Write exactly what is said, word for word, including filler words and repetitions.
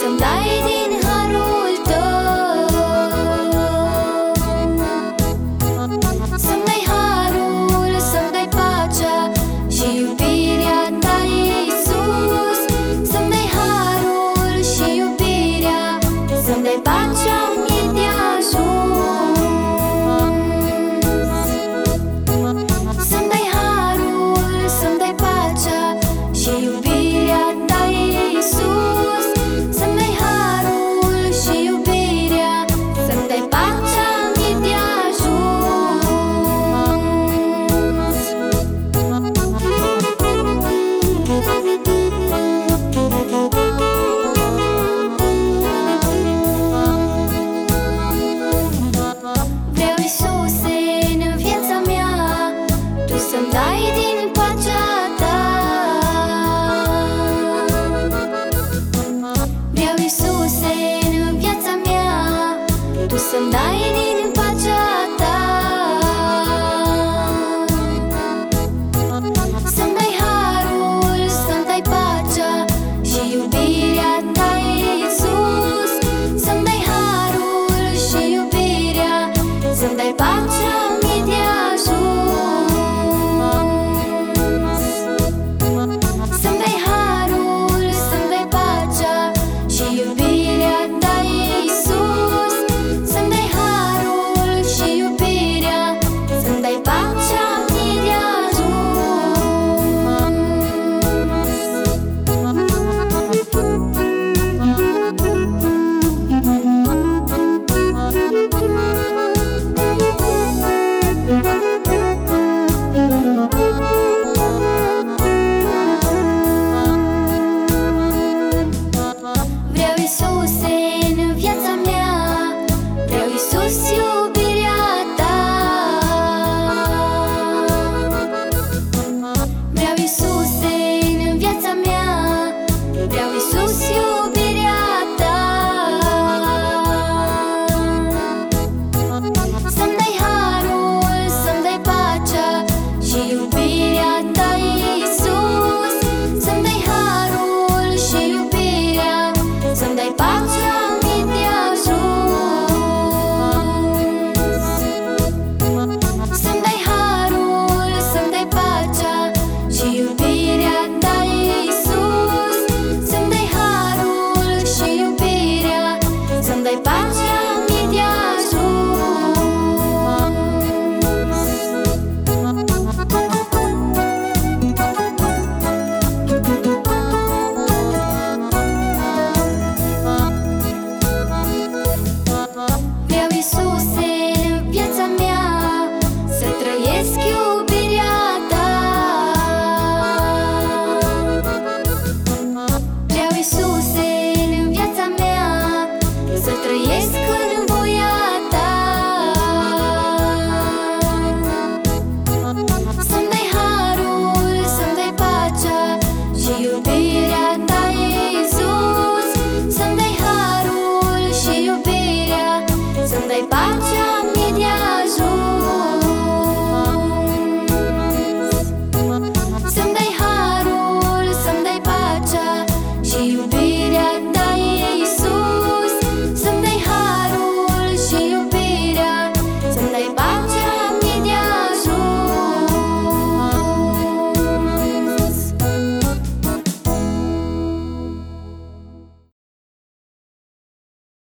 să-mi dai din harul tău, să-mi dai harul, să-mi dai pacea și iubirea ta, Iisus. Să-mi dai harul și iubirea, să-mi dai pacea, mi-e de ajuns. Să-mi dai harul, să-mi dai pacea și iubirea ta, Iisus. Să-mi dai harul și iubirea, să-mi dai pacea, mi-e de ajuns. Vreau, Iisuse, în viața mea, Tu să-mi dai din pacea Ta. Vreau, Iisuse, în viața mea, Tu să-mi dai din pacea Ta. Să-mi dai harul, să-mi dai pacea și iubirea Ta, Iisus. Să-mi dai harul și iubirea, să-mi dai pacea.